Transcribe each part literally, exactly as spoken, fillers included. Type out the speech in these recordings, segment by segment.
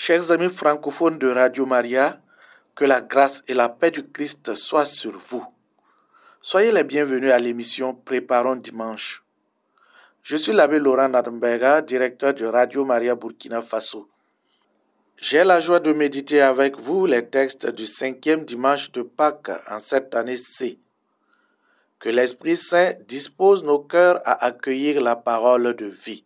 Chers amis francophones de Radio Maria, que la grâce et la paix du Christ soient sur vous. Soyez les bienvenus à l'émission Préparons Dimanche. Je suis l'abbé Laurent Nadembega, directeur de Radio Maria Burkina Faso. J'ai la joie de méditer avec vous les textes du cinquième dimanche de Pâques en cette année C. Que l'Esprit Saint dispose nos cœurs à accueillir la parole de vie.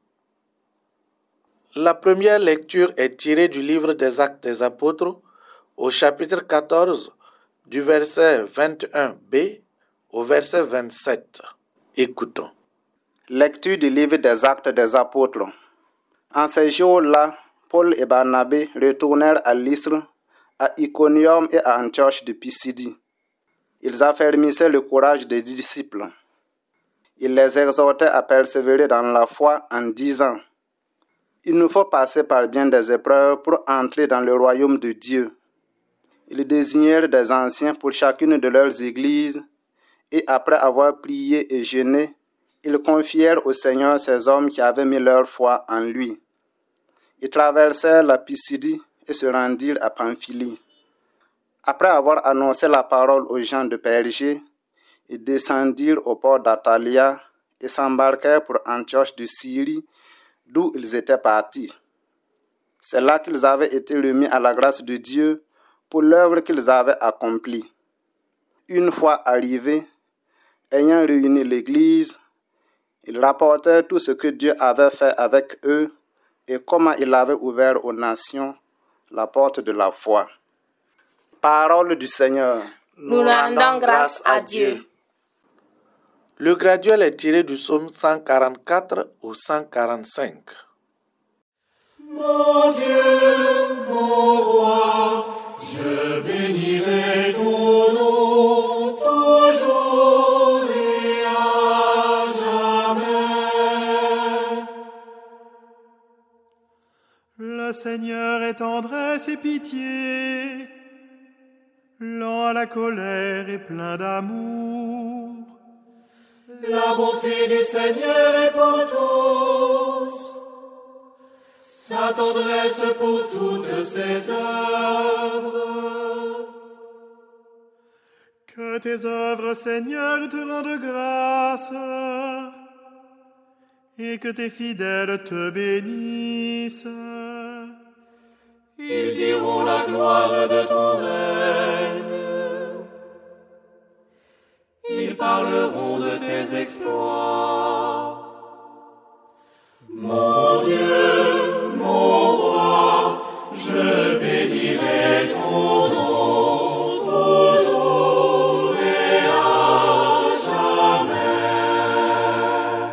La première lecture est tirée du livre des Actes des Apôtres au chapitre quatorze, du verset vingt et un b au verset vingt-sept. Écoutons. Lecture du livre des Actes des Apôtres. En ces jours-là, Paul et Barnabé retournèrent à Lystre, à Iconium et à Antioche de Pisidie. Ils affermissaient le courage des disciples. Ils les exhortaient à persévérer dans la foi en disant: il nous faut passer par bien des épreuves pour entrer dans le royaume de Dieu. Ils désignèrent des anciens pour chacune de leurs églises, et après avoir prié et jeûné, ils confièrent au Seigneur ces hommes qui avaient mis leur foi en lui. Ils traversèrent la Pisidie et se rendirent à Pamphylie. Après avoir annoncé la parole aux gens de Pergé, ils descendirent au port d'Atalia et s'embarquèrent pour Antioche de Syrie, d'où ils étaient partis. C'est là qu'ils avaient été remis à la grâce de Dieu pour l'œuvre qu'ils avaient accomplie. Une fois arrivés, ayant réuni l'Église, ils rapportèrent tout ce que Dieu avait fait avec eux et comment il avait ouvert aux nations la porte de la foi. Parole du Seigneur. Nous rendons grâce à Dieu. Le graduel est tiré du psaume cent quarante-quatre au cent quarante-cinq. Mon Dieu, mon roi, je bénirai ton nom toujours et à jamais. Le Seigneur est tendresse et pitié, lent à la colère et plein d'amour. La bonté du Seigneur est pour tous, sa tendresse pour toutes ses œuvres. Que tes œuvres, Seigneur, te rendent grâce, et que tes fidèles te bénissent. Ils diront la gloire de ton règne. Ils parleront de tes exploits. Mon Dieu, mon roi, je bénirai ton nom toujours et à jamais.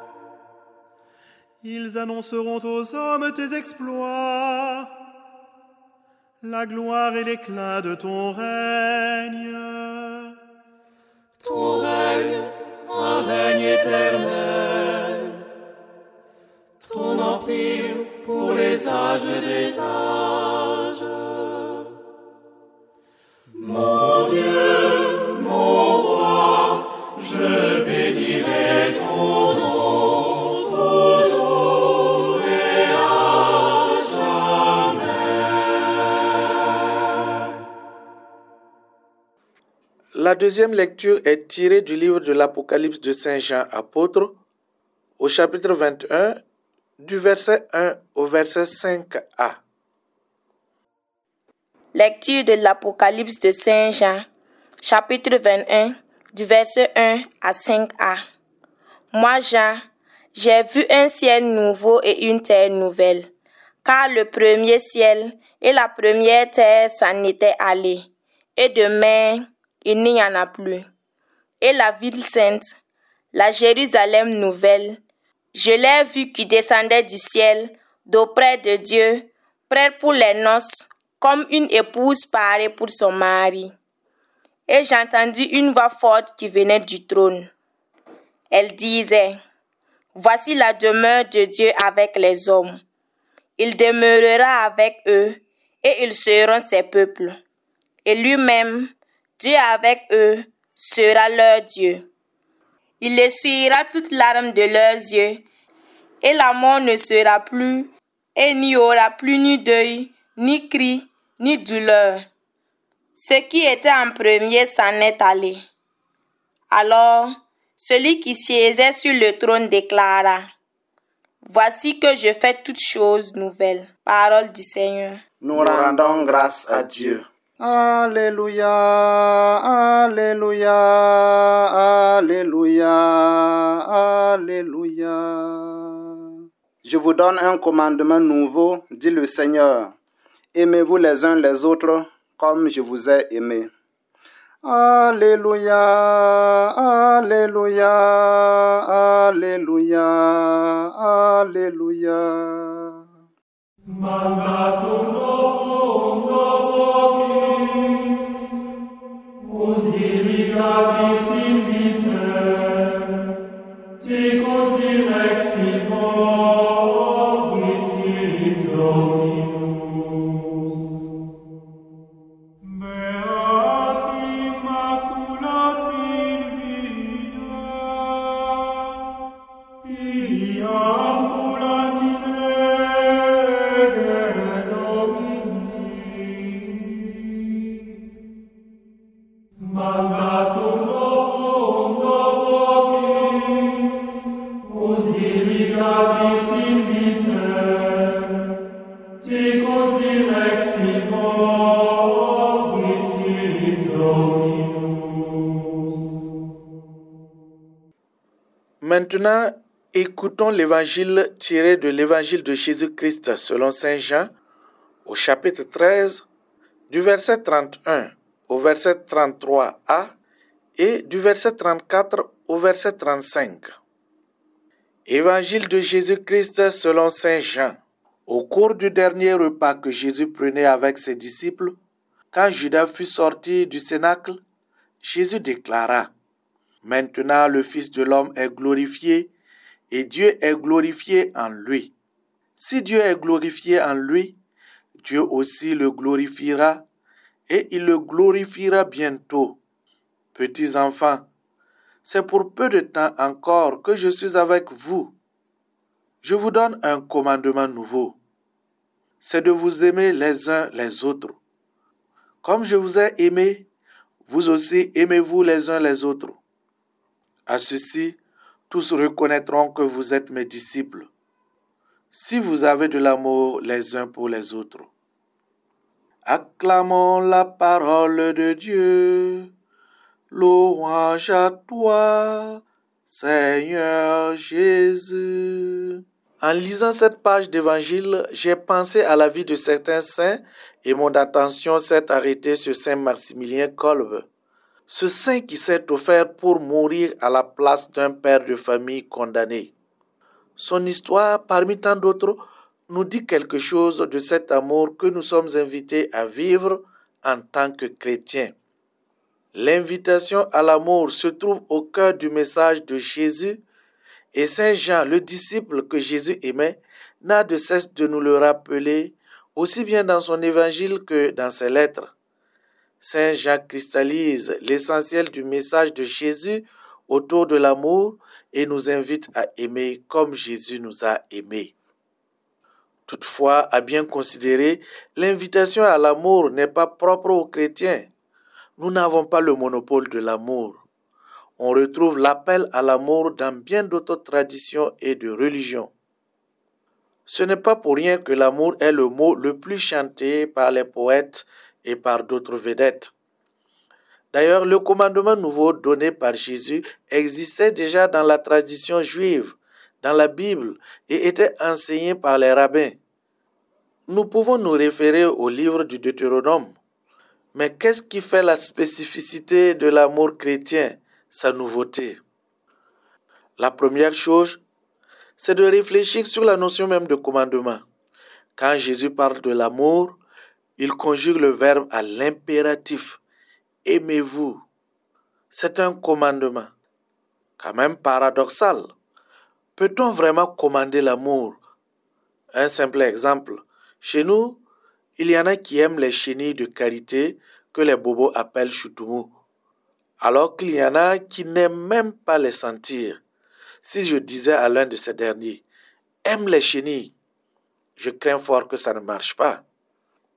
Ils annonceront aux hommes tes exploits, la gloire et l'éclat de ton règne. Ton règne, un règne éternel, ton empire pour les âges des âges. Mon Dieu, mon roi, je bénirai ton nom toujours et à jamais. La deuxième lecture est tirée du livre de l'Apocalypse de Saint Jean apôtre, au chapitre vingt et un, du verset un au verset cinq a. Lecture de l'Apocalypse de Saint Jean, chapitre vingt et un, du verset un à cinq a. Moi, Jean, j'ai vu un ciel nouveau et une terre nouvelle, car le premier ciel et la première terre s'en étaient allés, et demain, il n'y en a plus. Et la ville sainte, la Jérusalem nouvelle, je l'ai vue qui descendait du ciel, d'auprès de Dieu, prête pour les noces, comme une épouse parée pour son mari. Et j'entendis une voix forte qui venait du trône. Elle disait: voici la demeure de Dieu avec les hommes. Il demeurera avec eux, et ils seront ses peuples. Et lui-même, Dieu avec eux, sera leur Dieu. Il essuiera toute larme de leurs yeux, et la mort ne sera plus, et il n'y aura plus ni deuil, ni cri, ni douleur. Ce qui était en premier s'en est allé. Alors, celui qui siégeait sur le trône déclara: Voici que je fais toutes choses nouvelles. Parole du Seigneur. Nous rendons grâce à Dieu. Alléluia, Alléluia, Alléluia, Alléluia. Je vous donne un commandement nouveau, dit le Seigneur. Aimez-vous les uns les autres comme je vous ai aimé. Alléluia, Alléluia, Alléluia, Alléluia. Mandatum novum nobis, ut diligatis in vicem, sicut dilexibus dicit Dominus. Beat immaculat in vida, pia ambulant in rege Domini. Mandatum novum nobis, ut diligatis in vicem, sicut dilexibus dicit Dominus. Maintenant, écoutons l'évangile tiré de l'évangile de Jésus-Christ selon saint Jean, au chapitre treize, du verset trente et un au verset trente-trois a et du verset trente-quatre au verset trente-cinq. Évangile de Jésus-Christ selon saint Jean. Au cours du dernier repas que Jésus prenait avec ses disciples, quand Judas fut sorti du cénacle, Jésus déclara: Maintenant le Fils de l'homme est glorifié et Dieu est glorifié en lui. Si Dieu est glorifié en lui, Dieu aussi le glorifiera et il le glorifiera bientôt. Petits enfants, c'est pour peu de temps encore que je suis avec vous. Je vous donne un commandement nouveau. C'est de vous aimer les uns les autres. Comme je vous ai aimé, vous aussi aimez-vous les uns les autres. À ceci, tous reconnaîtront que vous êtes mes disciples, si vous avez de l'amour les uns pour les autres. Acclamons la parole de Dieu. Louange à toi, Seigneur Jésus. En lisant cette page d'évangile, j'ai pensé à la vie de certains saints et mon attention s'est arrêtée sur saint Maximilien Kolbe. Ce saint qui s'est offert pour mourir à la place d'un père de famille condamné. Son histoire, parmi tant d'autres, nous dit quelque chose de cet amour que nous sommes invités à vivre en tant que chrétiens. L'invitation à l'amour se trouve au cœur du message de Jésus et saint Jean, le disciple que Jésus aimait, n'a de cesse de nous le rappeler, aussi bien dans son évangile que dans ses lettres. Saint Jean cristallise l'essentiel du message de Jésus autour de l'amour et nous invite à aimer comme Jésus nous a aimés. Toutefois, à bien considérer, l'invitation à l'amour n'est pas propre aux chrétiens. Nous n'avons pas le monopole de l'amour. On retrouve l'appel à l'amour dans bien d'autres traditions et de religions. Ce n'est pas pour rien que l'amour est le mot le plus chanté par les poètes et par d'autres vedettes. D'ailleurs, le commandement nouveau donné par Jésus existait déjà dans la tradition juive, dans la Bible, et était enseigné par les rabbins. Nous pouvons nous référer au livre du Deutéronome. Mais qu'est-ce qui fait la spécificité de l'amour chrétien, sa nouveauté? La première chose, c'est de réfléchir sur la notion même de commandement. Quand Jésus parle de l'amour, il conjugue le verbe à l'impératif. Aimez-vous. C'est un commandement. Quand même paradoxal. Peut-on vraiment commander l'amour? Un simple exemple. Chez nous, il y en a qui aiment les chenilles de karité que les bobos appellent choutoumou, alors qu'il y en a qui n'aiment même pas les sentir. Si je disais à l'un de ces derniers, aime les chenilles, je crains fort que ça ne marche pas.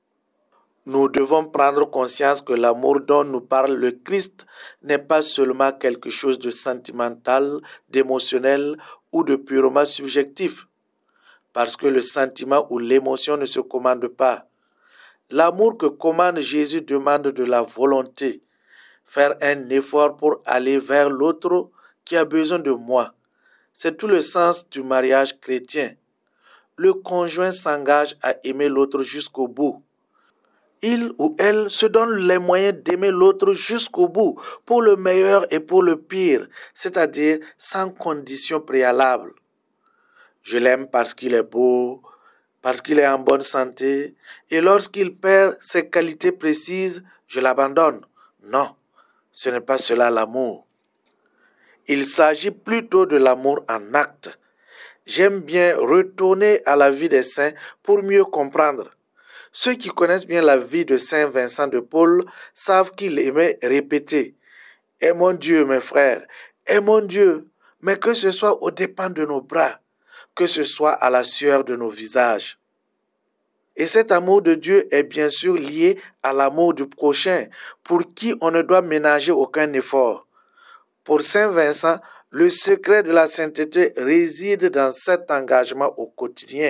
nous devons prendre conscience que l'amour dont nous parle le Christ n'est pas seulement quelque chose de sentimental, d'émotionnel ou de purement subjectif, parce que le sentiment ou l'émotion ne se commande pas. L'amour que commande Jésus demande de la volonté, faire un effort pour aller vers l'autre qui a besoin de moi. C'est tout le sens du mariage chrétien. Le conjoint s'engage à aimer l'autre jusqu'au bout. Il ou elle se donne les moyens d'aimer l'autre jusqu'au bout, pour le meilleur et pour le pire, c'est-à-dire sans condition préalable. Je l'aime parce qu'il est beau, parce qu'il est en bonne santé, et lorsqu'il perd ses qualités précises, je l'abandonne. Non, ce n'est pas cela l'amour. Il s'agit plutôt de l'amour en acte. J'aime bien retourner à la vie des saints pour mieux comprendre. Ceux qui connaissent bien la vie de Saint Vincent de Paul savent qu'il aimait répéter « Aimons Dieu, mes frères, aimons Dieu, mais que ce soit aux dépens de nos bras, que ce soit à la sueur de nos visages. » Et cet amour de Dieu est bien sûr lié à l'amour du prochain, pour qui on ne doit ménager aucun effort. Pour Saint Vincent, le secret de la sainteté réside dans cet engagement au quotidien.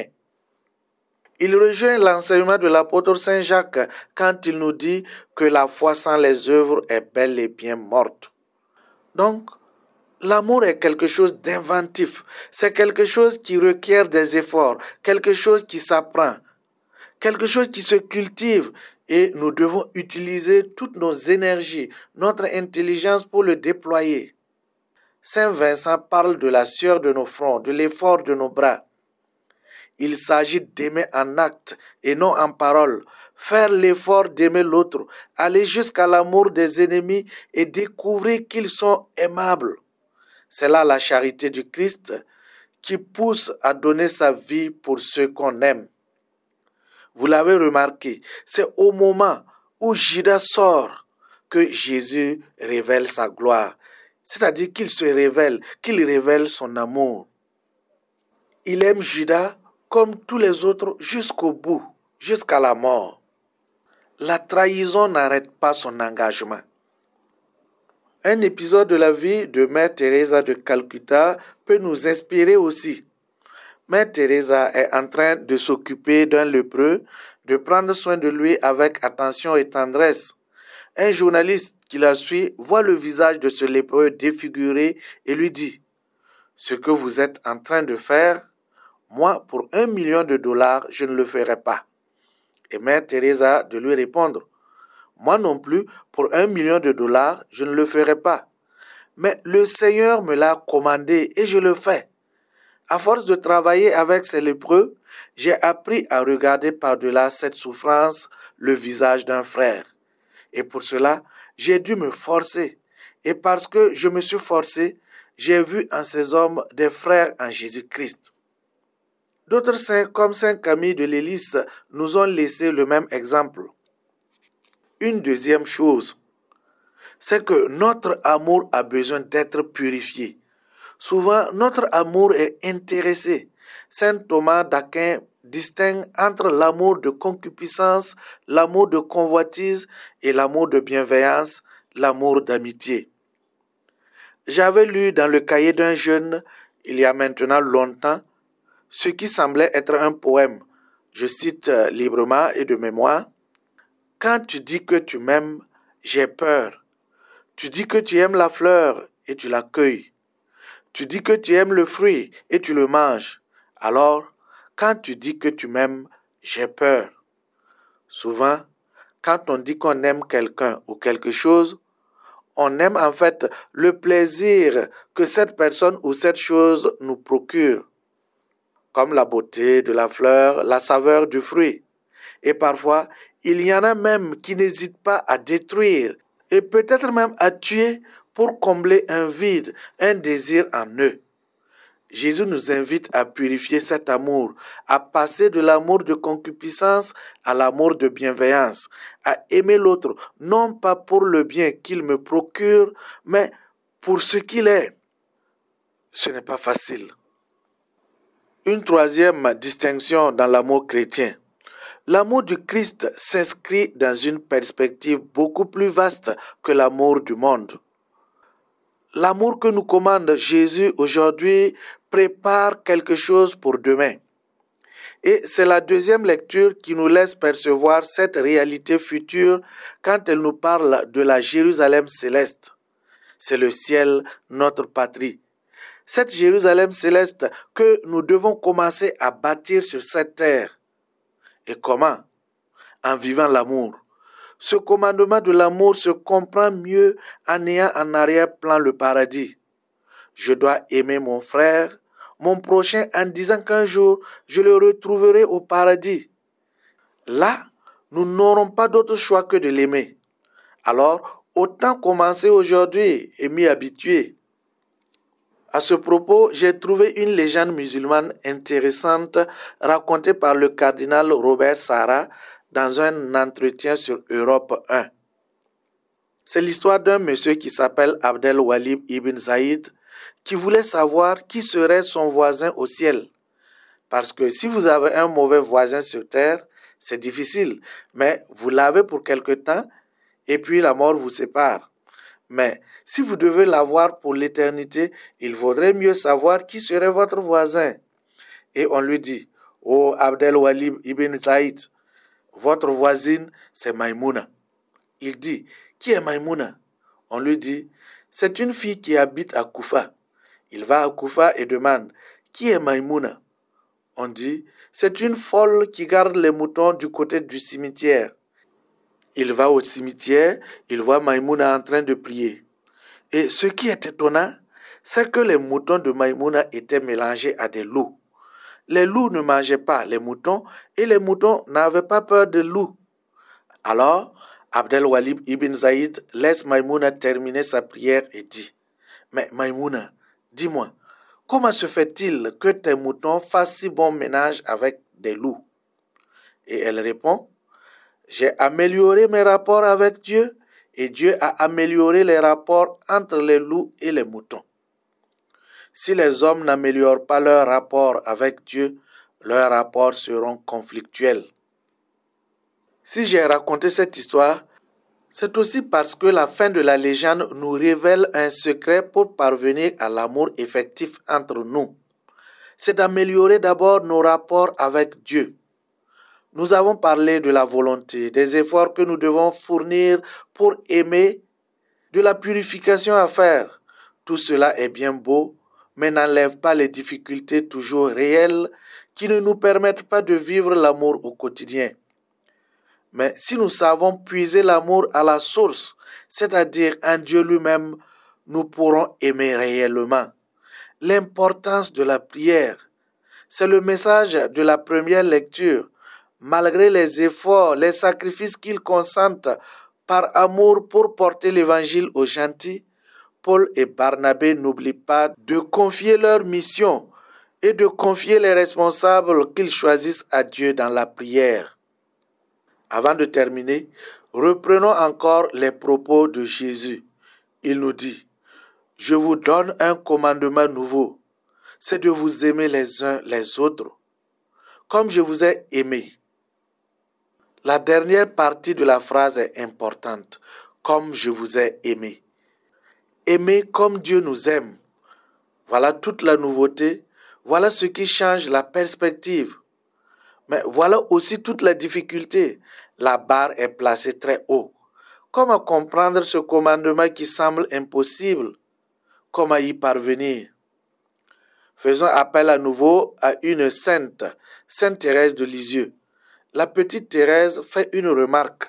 Il rejoint l'enseignement de l'apôtre Saint Jacques quand il nous dit que la foi sans les œuvres est bel et bien morte. Donc, l'amour est quelque chose d'inventif, c'est quelque chose qui requiert des efforts, quelque chose qui s'apprend, quelque chose qui se cultive et nous devons utiliser toutes nos énergies, notre intelligence pour le déployer. Saint Vincent parle de la sueur de nos fronts, de l'effort de nos bras. Il s'agit d'aimer en acte et non en parole, faire l'effort d'aimer l'autre, aller jusqu'à l'amour des ennemis et découvrir qu'ils sont aimables. C'est là la charité du Christ qui pousse à donner sa vie pour ceux qu'on aime. Vous l'avez remarqué, c'est au moment où Judas sort que Jésus révèle sa gloire, c'est-à-dire qu'il se révèle, qu'il révèle son amour. Il aime Judas comme tous les autres jusqu'au bout, jusqu'à la mort. La trahison n'arrête pas son engagement. Un épisode de la vie de Mère Teresa de Calcutta peut nous inspirer aussi. Mère Teresa est en train de s'occuper d'un lépreux, de prendre soin de lui avec attention et tendresse. Un journaliste qui la suit voit le visage de ce lépreux défiguré et lui dit « Ce que vous êtes en train de faire, moi, pour un million de dollars, je ne le ferai pas. » Et Mère Teresa de lui répondre « Moi non plus, pour un million de dollars, je ne le ferai pas. Mais le Seigneur me l'a commandé et je le fais. » À force de travailler avec ces lépreux, j'ai appris à regarder par-delà cette souffrance le visage d'un frère. Et pour cela, j'ai dû me forcer. Et parce que je me suis forcé, j'ai vu en ces hommes des frères en Jésus-Christ. D'autres saints, comme Saint Camille de l'Hélice, nous ont laissé le même exemple. Une deuxième chose, c'est que notre amour a besoin d'être purifié. Souvent, notre amour est intéressé. Saint Thomas d'Aquin distingue entre l'amour de concupiscence, l'amour de convoitise et l'amour de bienveillance, l'amour d'amitié. J'avais lu dans le cahier d'un jeune, il y a maintenant longtemps, ce qui semblait être un poème. Je cite librement et de mémoire. « Quand tu dis que tu m'aimes, j'ai peur. Tu dis que tu aimes la fleur et tu la cueilles. Tu dis que tu aimes le fruit et tu le manges. Alors, quand tu dis que tu m'aimes, j'ai peur. » Souvent, quand on dit qu'on aime quelqu'un ou quelque chose, on aime en fait le plaisir que cette personne ou cette chose nous procure, comme la beauté de la fleur, la saveur du fruit. Et parfois, il y en a même qui n'hésitent pas à détruire et peut-être même à tuer pour combler un vide, un désir en eux. Jésus nous invite à purifier cet amour, à passer de l'amour de concupiscence à l'amour de bienveillance, à aimer l'autre, non pas pour le bien qu'il me procure, mais pour ce qu'il est. Ce n'est pas facile. Une troisième distinction dans l'amour chrétien. L'amour du Christ s'inscrit dans une perspective beaucoup plus vaste que l'amour du monde. L'amour que nous commande Jésus aujourd'hui prépare quelque chose pour demain. Et c'est la deuxième lecture qui nous laisse percevoir cette réalité future quand elle nous parle de la Jérusalem céleste. C'est le ciel, notre patrie. Cette Jérusalem céleste que nous devons commencer à bâtir sur cette terre. Et comment? En vivant l'amour. Ce commandement de l'amour se comprend mieux en ayant en arrière-plan le paradis. Je dois aimer mon frère, mon prochain, en disant qu'un jour, je le retrouverai au paradis. Là, nous n'aurons pas d'autre choix que de l'aimer. Alors, autant commencer aujourd'hui et m'y habituer. À ce propos, j'ai trouvé une légende musulmane intéressante racontée par le cardinal Robert Sarah dans un entretien sur Europe un. C'est l'histoire d'un monsieur qui s'appelle Abdel Walib ibn Zaïd qui voulait savoir qui serait son voisin au ciel. Parce que si vous avez un mauvais voisin sur terre, c'est difficile, mais vous l'avez pour quelque temps et puis la mort vous sépare. Mais si vous devez l'avoir pour l'éternité, il vaudrait mieux savoir qui serait votre voisin. Et on lui dit, « Oh Abdel Walib ibn Zaïd, votre voisine, c'est Maïmouna. » Il dit, « Qui est Maïmouna ?» On lui dit, « C'est une fille qui habite à Koufa. » Il va à Koufa et demande, « Qui est Maïmouna ?» On dit, « C'est une folle qui garde les moutons du côté du cimetière. » Il va au cimetière, il voit Maïmouna en train de prier. Et ce qui est étonnant, c'est que les moutons de Maïmouna étaient mélangés à des loups. Les loups ne mangeaient pas les moutons et les moutons n'avaient pas peur des loups. Alors, Abdel Walib ibn Zaïd laisse Maïmouna terminer sa prière et dit, « Mais Maïmouna, dis-moi, comment se fait-il que tes moutons fassent si bon ménage avec des loups ?» Et elle répond, « J'ai amélioré mes rapports avec Dieu et Dieu a amélioré les rapports entre les loups et les moutons. Si les hommes n'améliorent pas leurs rapports avec Dieu, leurs rapports seront conflictuels. » Si j'ai raconté cette histoire, c'est aussi parce que la fin de la légende nous révèle un secret pour parvenir à l'amour effectif entre nous. C'est d'améliorer d'abord nos rapports avec Dieu. Nous avons parlé de la volonté, des efforts que nous devons fournir pour aimer, de la purification à faire. Tout cela est bien beau, mais n'enlève pas les difficultés toujours réelles qui ne nous permettent pas de vivre l'amour au quotidien. Mais si nous savons puiser l'amour à la source, c'est-à-dire en Dieu lui-même, nous pourrons aimer réellement. L'importance de la prière, c'est le message de la première lecture. Malgré les efforts, les sacrifices qu'ils consentent par amour pour porter l'évangile aux gentils, Paul et Barnabé n'oublient pas de confier leur mission et de confier les responsables qu'ils choisissent à Dieu dans la prière. Avant de terminer, reprenons encore les propos de Jésus. Il nous dit, « Je vous donne un commandement nouveau, c'est de vous aimer les uns les autres, comme je vous ai aimé. » La dernière partie de la phrase est importante, « Comme je vous ai aimé. » Aimer comme Dieu nous aime. Voilà toute la nouveauté, voilà ce qui change la perspective. Mais voilà aussi toute la difficulté. La barre est placée très haut. Comment comprendre ce commandement qui semble impossible? Comment y parvenir? Faisons appel à nouveau à une sainte, Sainte Thérèse de Lisieux. La petite Thérèse fait une remarque.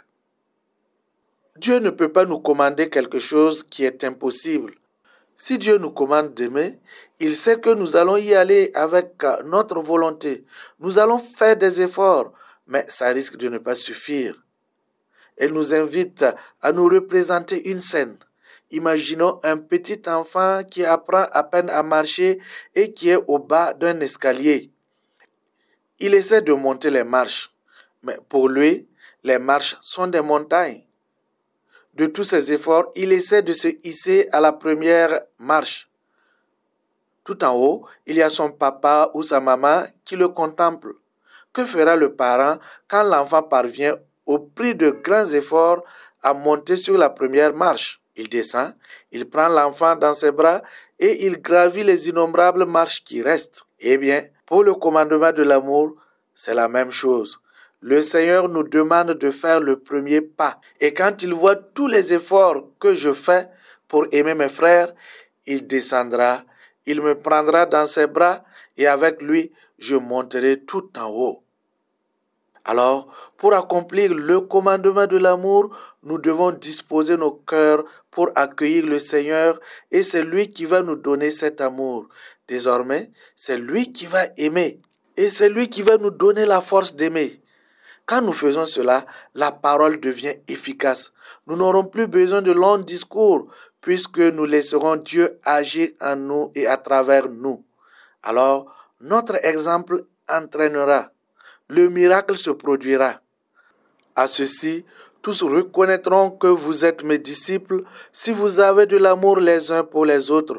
Dieu ne peut pas nous commander quelque chose qui est impossible. Si Dieu nous commande d'aimer, il sait que nous allons y aller avec notre volonté. Nous allons faire des efforts, mais ça risque de ne pas suffire. Elle nous invite à nous représenter une scène. Imaginons un petit enfant qui apprend à peine à marcher et qui est au bas d'un escalier. Il essaie de monter les marches, mais pour lui, les marches sont des montagnes. De tous ses efforts, il essaie de se hisser à la première marche. Tout en haut, il y a son papa ou sa maman qui le contemplent. que fera le parent quand l'enfant parvient, au prix de grands efforts, à monter sur la première marche? Il descend, il prend l'enfant dans ses bras et il gravit les innombrables marches qui restent. Eh bien, pour le commandement de l'amour, c'est la même chose. Le Seigneur nous demande de faire le premier pas. Et quand il voit tous les efforts que je fais pour aimer mes frères, il descendra, il me prendra dans ses bras et avec lui, je monterai tout en haut. Alors, pour accomplir le commandement de l'amour, nous devons disposer nos cœurs pour accueillir le Seigneur et c'est lui qui va nous donner cet amour. Désormais, c'est lui qui va aimer et c'est lui qui va nous donner la force d'aimer. Quand nous faisons cela, la parole devient efficace. Nous n'aurons plus besoin de longs discours puisque nous laisserons Dieu agir en nous et à travers nous. Alors, notre exemple entraînera. Le miracle se produira. À ceci, tous reconnaîtront que vous êtes mes disciples si vous avez de l'amour les uns pour les autres.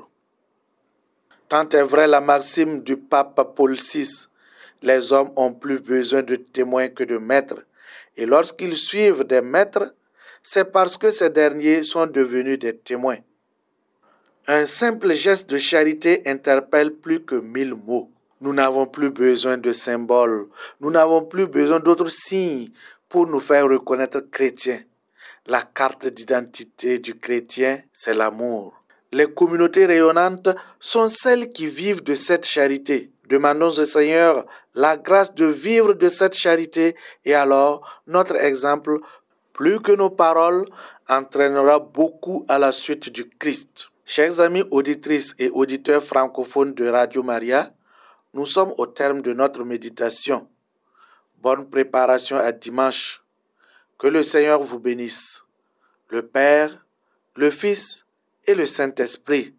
Tant est vrai la maxime du pape Paul six. Les hommes ont plus besoin de témoins que de maîtres. Et lorsqu'ils suivent des maîtres, c'est parce que ces derniers sont devenus des témoins. Un simple geste de charité interpelle plus que mille mots. Nous n'avons plus besoin de symboles, nous n'avons plus besoin d'autres signes pour nous faire reconnaître chrétiens. La carte d'identité du chrétien, c'est l'amour. Les communautés rayonnantes sont celles qui vivent de cette charité. Demandons au Seigneur la grâce de vivre de cette charité et alors notre exemple, plus que nos paroles, entraînera beaucoup à la suite du Christ. Chers amis auditrices et auditeurs francophones de Radio Maria, nous sommes au terme de notre méditation. Bonne préparation à dimanche. Que le Seigneur vous bénisse. Le Père, le Fils et le Saint-Esprit.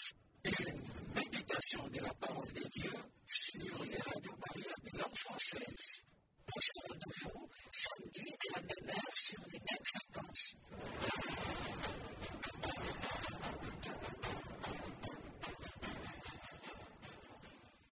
Méditation de la parole de Dieu sur les Radio Maria de l'enfance.